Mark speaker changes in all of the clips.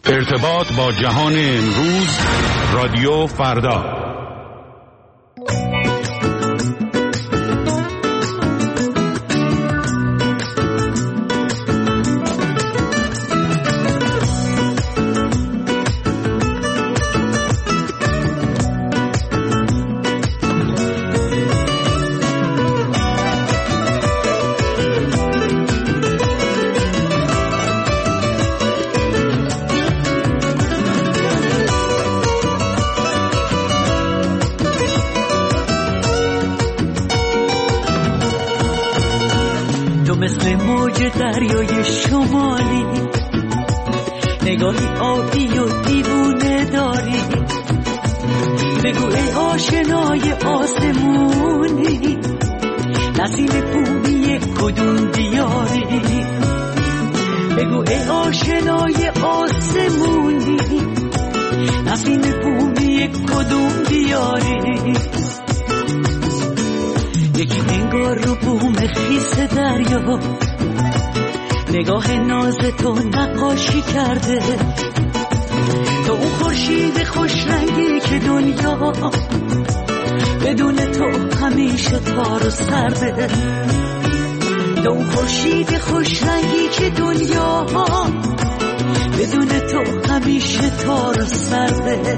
Speaker 1: ارتباط با جهان امروز، رادیو فردا.
Speaker 2: دریای شمالی نگاهی آبی و دیوونه داری، بگو ای آشنای آسمونی، نسیم بومی کدوم دیاری، بگو ای آشنای آسمونی، نسیم بومی کدوم دیاری. یکی انگار رو بوم خیس دریا نگاه ناز تو نقاشی کرده، تو اون خورشید خوش رنگی که دنیا بدون تو همیشه تار و سرده، تو اون خورشید خوش رنگی که دنیا بدون تو همیشه تار و سرده.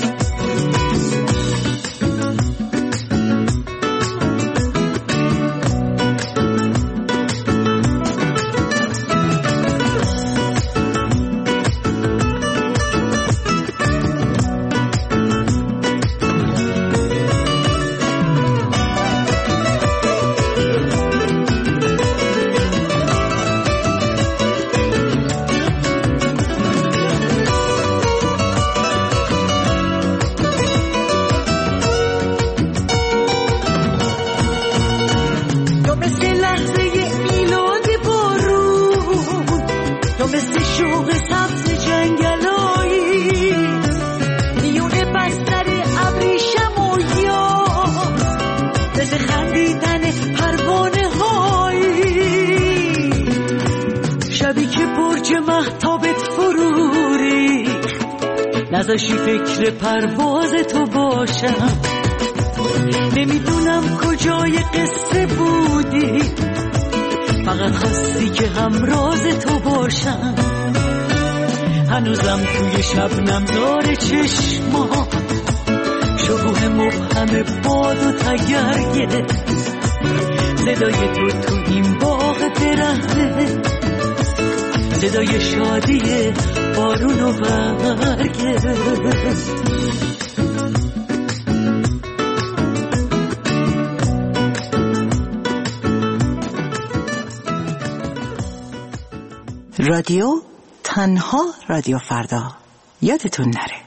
Speaker 2: نذاشی فکر پرواز تو باشم، نمیدونم کجای قصه بودی، فقط خواستی که همراز تو باشم. هنوزم توی شبنم داره چشما شکوه مبهم باد و تگرگه، صدای تو این باغ برهنه، صدای شادی بارون و برگه.
Speaker 3: رادیو تنها رادیو فردا، یادتون نره.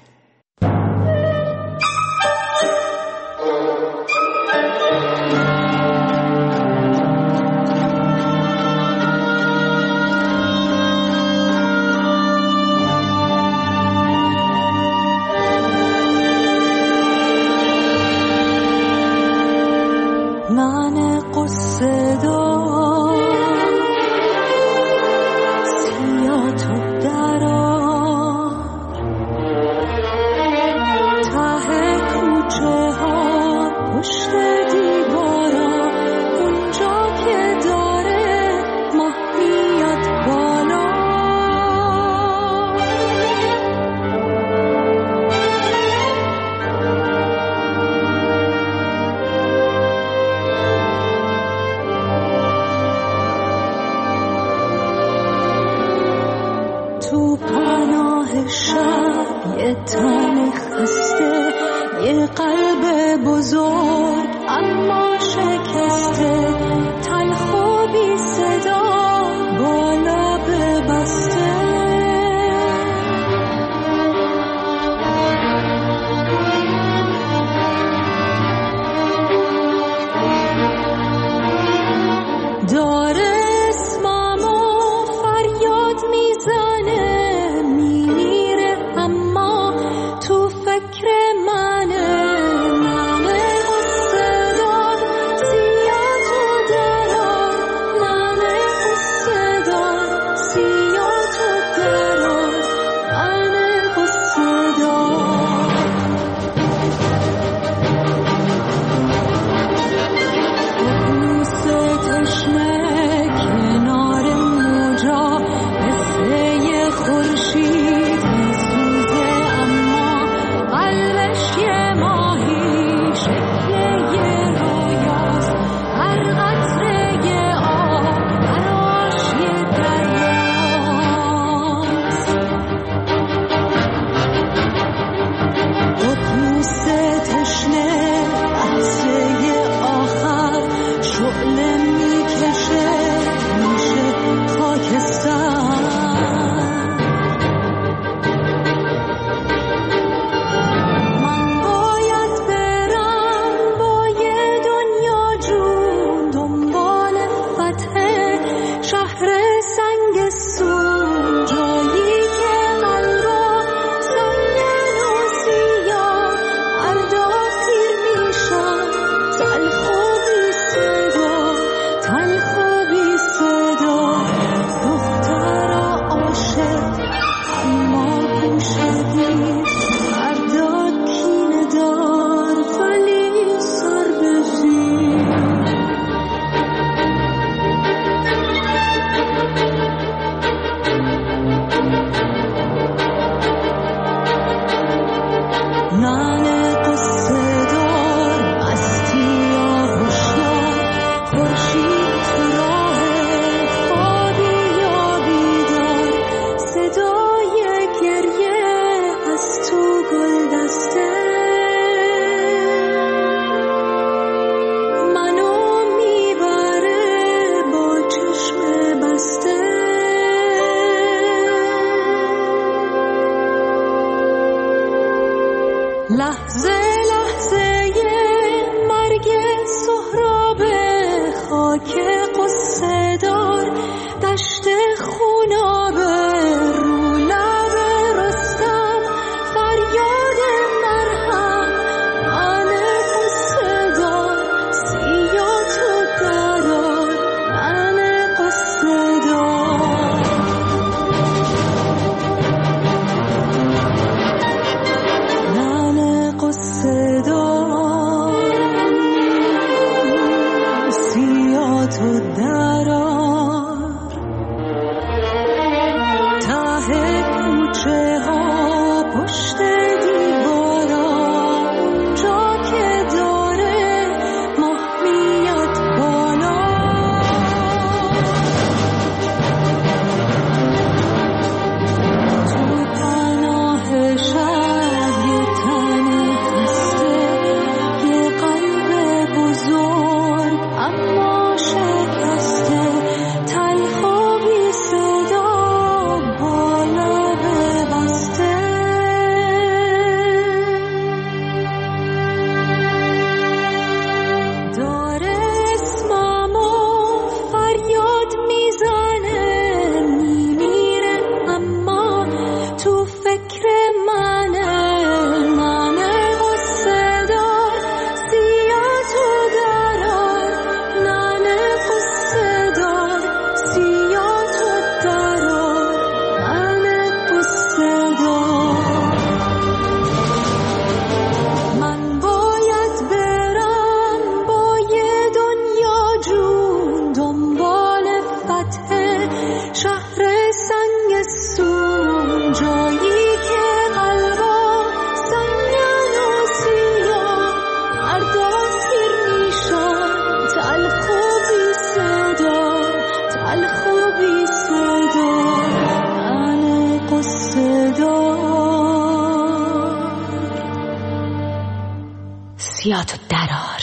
Speaker 2: سیاتو درار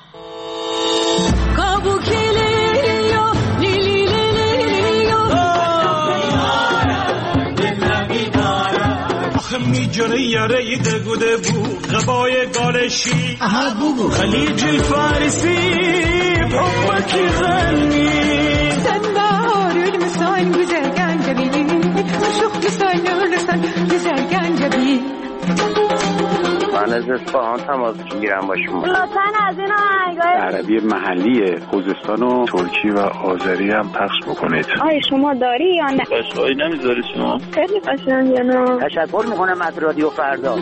Speaker 4: میجره یاره دگوده بو غبای گالشی خلیج الفارسی بحبك غني
Speaker 5: سنبار المسان güzel gencebi شوخ لسان güzel gencebi
Speaker 6: من از اصفهان تماس میگیرم با شما.
Speaker 7: لطفاً از این آهنگای
Speaker 1: عربی محلی خوزستان و ترکی و آذری هم پخش بکنید.
Speaker 7: آیا شما داری یا نه؟
Speaker 6: قشقایی نمیذاری شما؟
Speaker 7: خیلی قشنگه نه؟
Speaker 6: تشکر میکنم از رادیو فردا.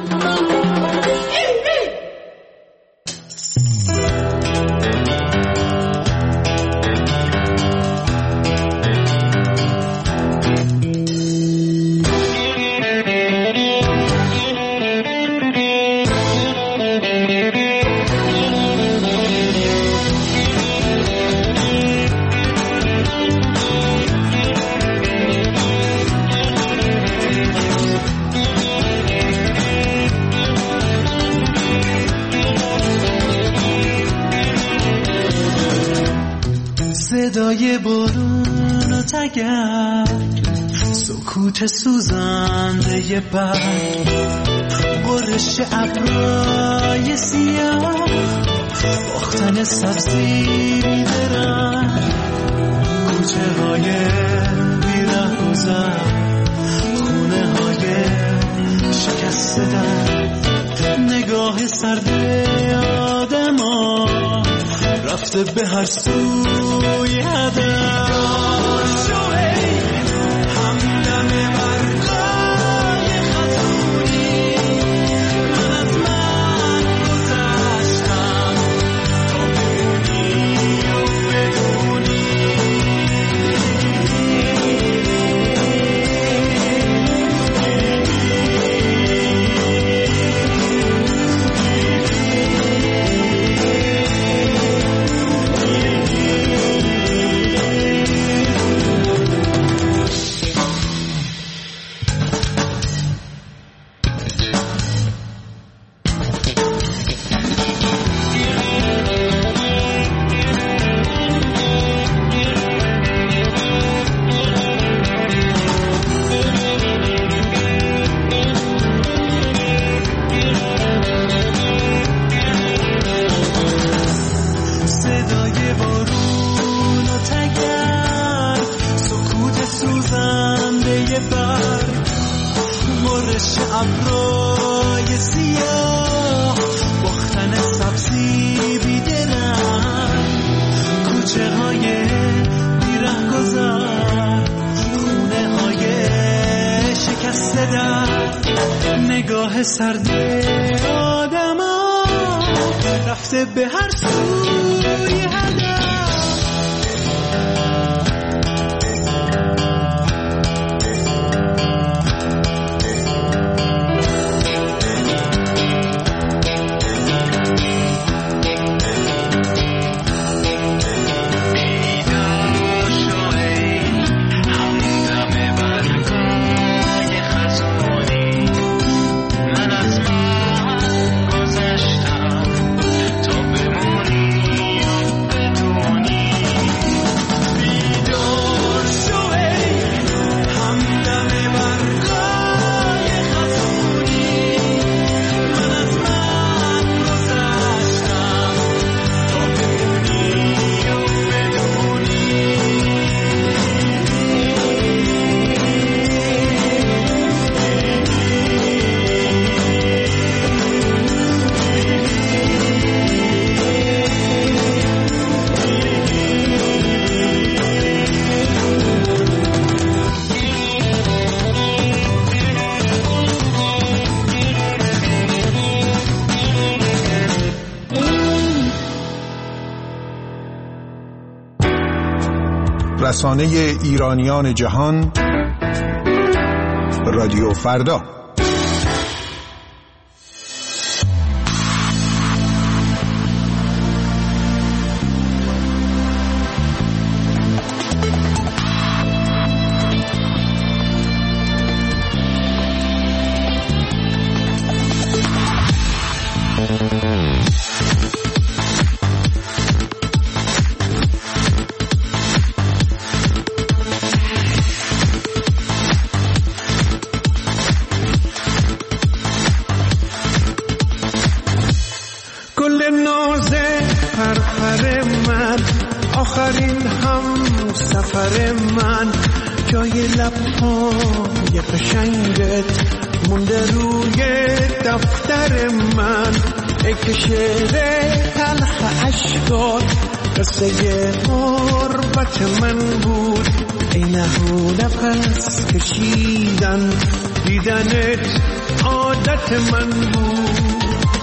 Speaker 8: صدای بارون و تگرگ سکوت سوزنده برگ برش ابرای سیاه باختن سبزی درنگ کوچه های بیره گذر خونه های شکسته در نگاه سرد آدم ها رفته به هر سوی هدف همدم برقای خطونی من از من گذشتم تا بدونی و بدونی گردش ابرای سیاه باختن سبزی بیدرم کوچه های بیره گذار خونه های شکسته در نگاه سرد آدم ها رفته به هر سوی هدف
Speaker 9: رسانه ایرانیان جهان رادیو فردا.
Speaker 8: آخرین هم سفر من جای لب‌های قشنگت مونده روی دفتر من ای که شعر تلخ عشقات قصه غربت من بود ای نهو نفس کشیدن دیدنت عادت من بود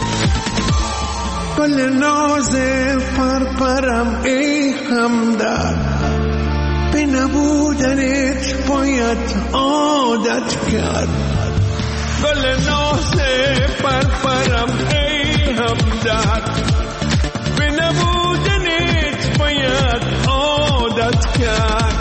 Speaker 8: گل ناز پرپرم ای همدرد به نبودنت باید عادت کرد گل ناز پرپرم ای همدرد به نبودنت باید عادت کرد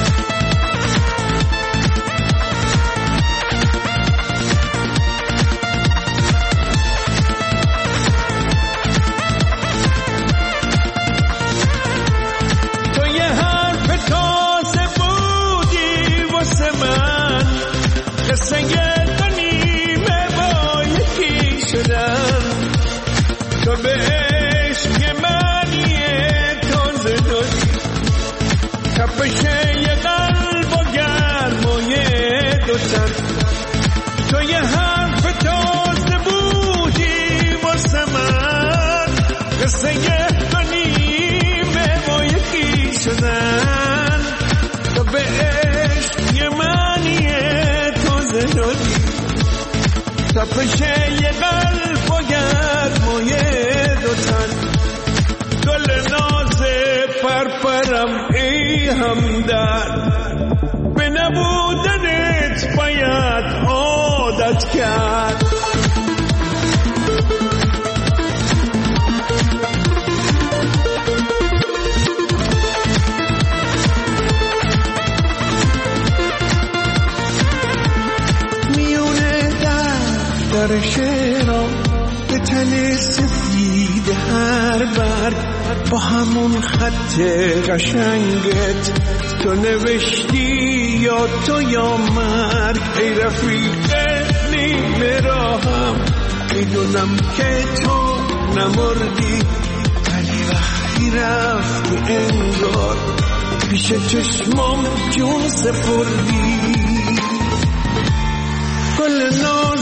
Speaker 8: قصه تو نیمه با یکی شدن تو به عشق منی تازه داری تپشه یه قلب و گرمای دوتن تو یه حرف تازه بودی واسه من قصه تو نیمه با یکی شدن تو به عشق منی تپشه یه قلب و گرمای دوتن گل ناز پرپرم ای همدرد به نبودنت باید عادت کرد در شعرام به تن سفید هر برگ با همون خط قشنگت تو نوشتی یا تو یا مرگ ای رفیق نیمه راهم میدونم که تو نمردی ولی وقتی رفتی انگار پیش چشمام جون سپردی گل ناز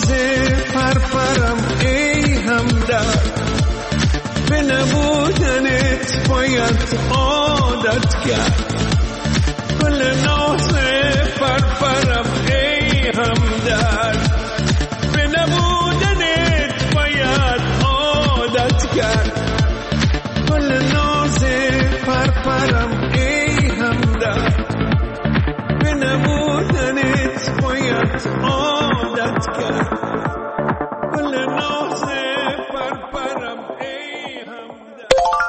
Speaker 8: باید عادت کرد. گل ناز پرپرم ای همدرد، به نبودنت باید عادت کرد. گل ناز پرپرم ای همدرد، به نبودنت باید عادت کرد. گل ناز پرپرم ای همدرد.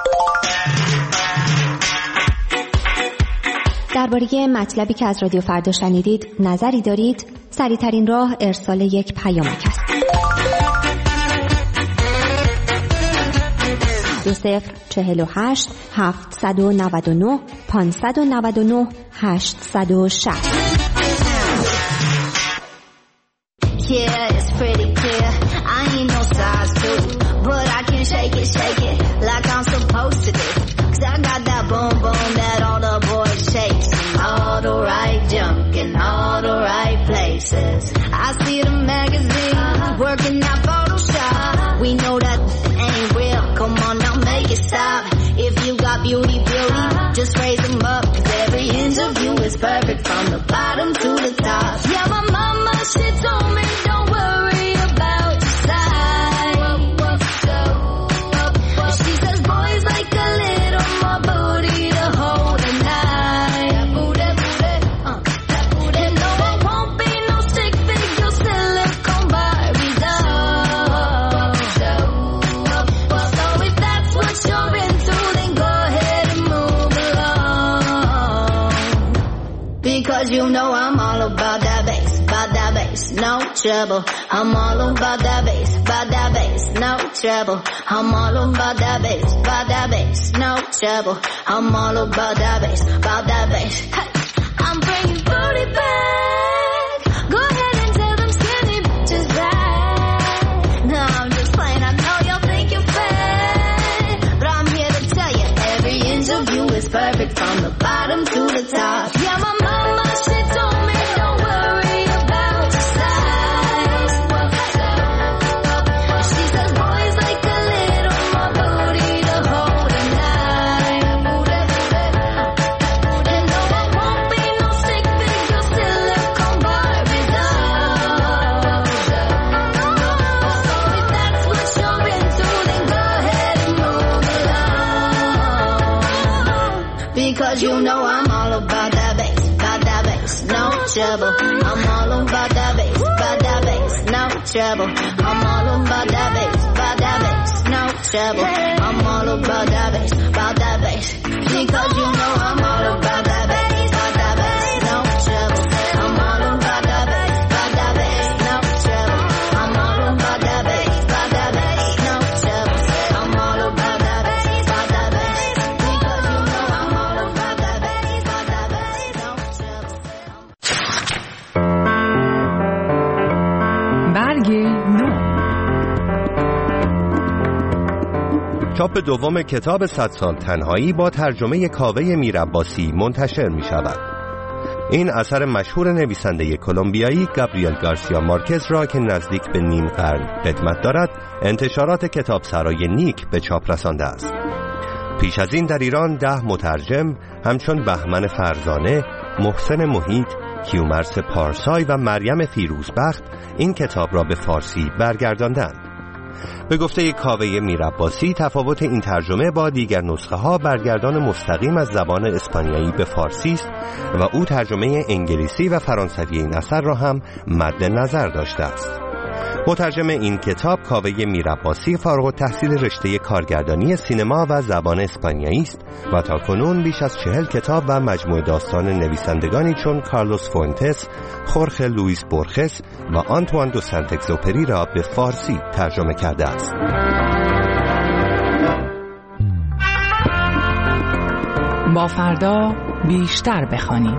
Speaker 10: درباره مطلبی که از رادیو فردا شنیدید نظری دارید؟ سریع‌ترین راه ارسال یک پیامک است. 2048 799 599 860.
Speaker 11: Yeah, it's pretty clear. I ain't no size 2, but I can shake it like I'm supposed to do. 'Cause I got that boom boom that all the boys shake, all the right junk in all the right places. I see the magazines working out Photoshop. We know that ain't real. Come on now, make it stop. If you got beauty, just raise them up. 'Cause every inch of you is perfect from the bottom to the top. Yeah, my mama, she told me don't worry about your size. She says boys like a little more booty to hold at night. And no, I won't be no stick figure silicone Barbie doll. So if that's what you're into, then go ahead and move along. Because you know I'm all about that bass, no trouble. I'm all about that bass, no trouble. I'm all about that bass, no trouble. I'm all about that bass, Hey, I'm bringing booty back. Go ahead and tell them skinny bitches that. No, I'm just playing. I know y'all think you're fat, but I'm here to tell you every inch of you is perfect from the bottom to the top. Yeah, my mama, she told me don't worry about your size. She says boys like a little more booty to hold at night. And no, I won't be no stick figure silicone Barbie doll. So if that's what you're into, then go ahead and move along. Because you know I'm all about that bass, no trouble. I'm all about that bass, no trouble. I'm all about that bass, no trouble. I'm all about that bass, because you know I'm all about that bass, no trouble. I'm all about that bass, no trouble. I'm all about that bass, no trouble. I'm all about that bass, because you know I'm all about that bass, no trouble.
Speaker 3: برگ نو.
Speaker 12: چاپ دوم کتاب 100 سال تنهایی با ترجمه کاوه میرعباسی منتشر می شود. این اثر مشهور نویسنده کلمبیایی گابریل گارسیا مارکز را که نزدیک به نیم قرن قدمت دارد، انتشارات کتابسرای نیک به چاپ رسانده است. پیش از این در ایران 10 مترجم همچون بهمن فرزانه، محسن محیط، کیومرث پارسای و مریم فیروزبخت این کتاب را به فارسی برگرداندند. به گفته کاوه میرعباسی، تفاوت این ترجمه با دیگر نسخه ها برگردان مستقیم از زبان اسپانیایی به فارسی است و او ترجمه انگلیسی و فرانسوی این اثر را هم مد نظر داشته است. مترجم این کتاب کاوه میرعباسی فارغ التحصیل رشته کارگردانی سینما و زبان اسپانیایی است و تاکنون بیش از 40 کتاب و مجموعه داستان نویسندگانی چون کارلوس فوئنتس، خورخه لوئیس بورخس و آنتوان دو سنت اگزوپری را به فارسی ترجمه کرده است.
Speaker 3: با فردا بیشتر بخوانیم.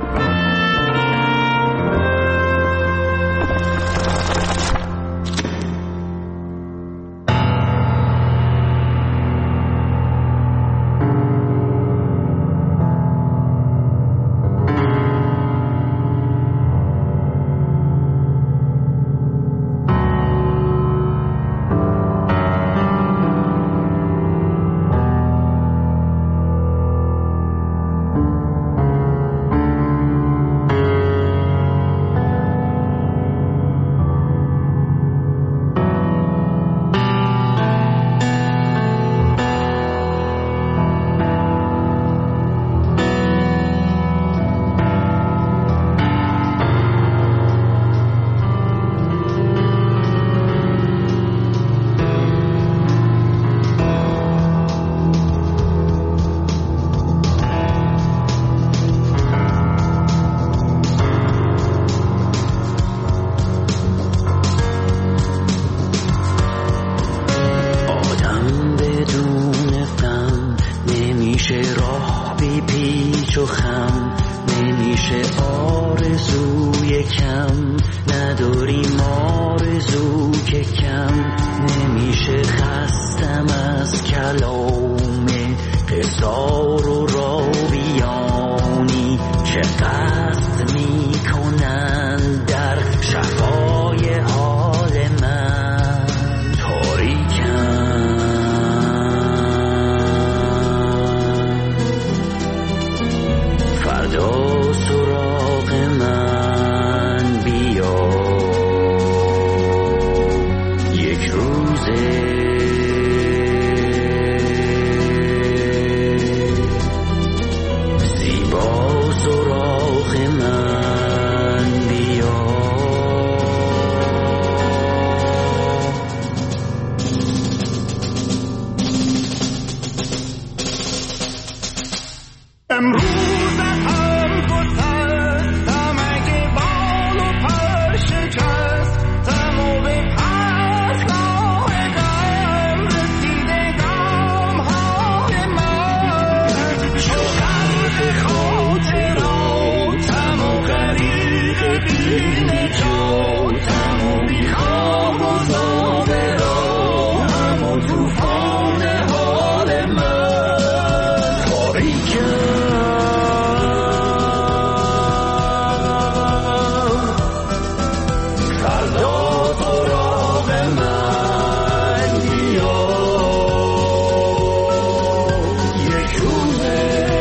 Speaker 2: سلوک کم نمیشه، خستم از کلام قصار و راویانی که قصد میکنن در شفای حال من تاریکم. فردا سراغ من بیا، یک روزه زیبا سراغ من بیا.
Speaker 4: امروز هم گسستم اگه بال و پر شکستم و به پرگاه غم رسیده گام‌های من، چو غرق خاطراتم و غریق بی نجاتم و میخوام و زاب راهم و طوفان حال من تاریکم. فردا سراغ من بیا، یک روزه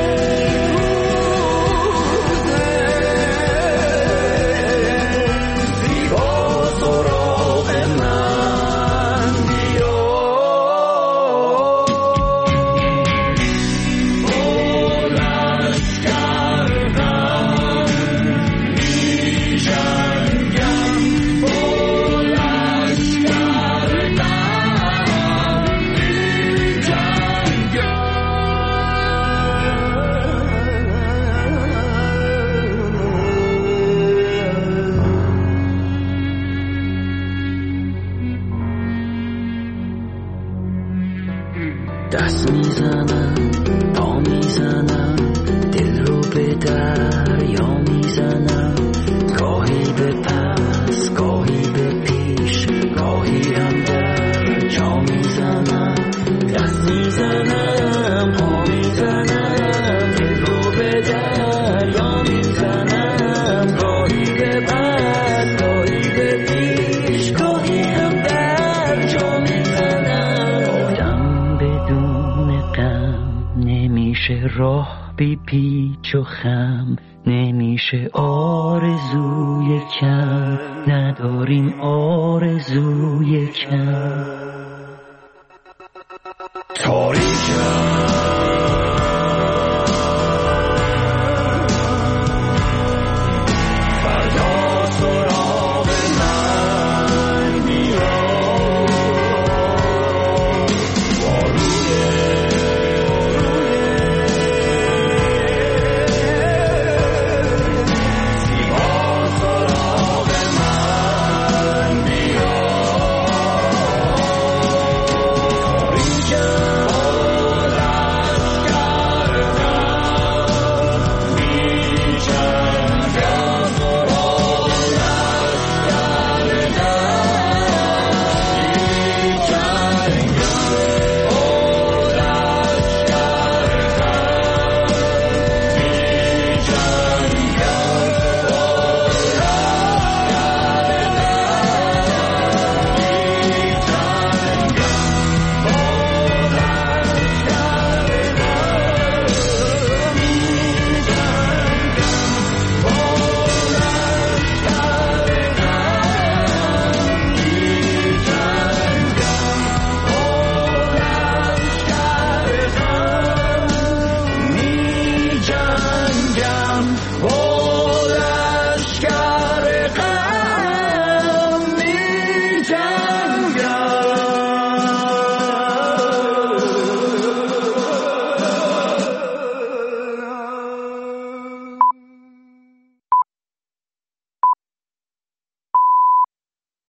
Speaker 4: زیبا سراغ من بیا. بلند کردم می جنگم، بلند کردم می جنگم. دست میزنم، پا میزنم، دل رو به دریا میزنم، گاهی به پس گاهی به پیش، گاهی هم در جا میزنم. دست میزنم، پا میزنم، دل رو به دریا میزنم، گاهی به پس گاهی به پیش، گاهی هم در جا میزنم. آدم بدون غم نمیشه، راه بی پیچ و خم نمیشه، آرزوی کم نداریم، آرزوی کم تاریک.